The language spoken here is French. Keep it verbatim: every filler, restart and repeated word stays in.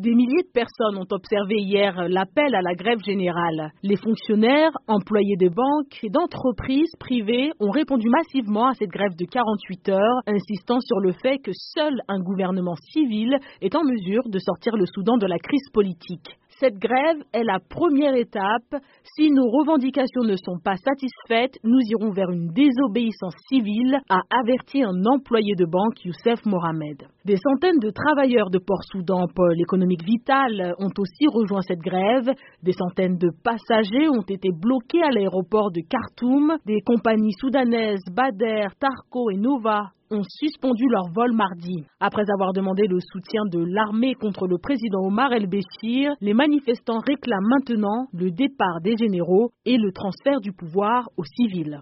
Des milliers de personnes ont observé hier l'appel à la grève générale. Les fonctionnaires, employés de banques et d'entreprises privées ont répondu massivement à cette grève de quarante-huit heures, insistant sur le fait que seul un gouvernement civil est en mesure de sortir le Soudan de la crise politique. Cette grève est la première étape. Si nos revendications ne sont pas satisfaites, nous irons vers une désobéissance civile, a averti un employé de banque, Youssef Mohamed. Des centaines de travailleurs de Port-Soudan, pôle économique vital, ont aussi rejoint cette grève. Des centaines de passagers ont été bloqués à l'aéroport de Khartoum. Des compagnies soudanaises, Bader, Tarco et Nova ont suspendu leur vol mardi. Après avoir demandé le soutien de l'armée contre le président Omar el-Béchir, les manifestants réclament maintenant le départ des généraux et le transfert du pouvoir aux civils.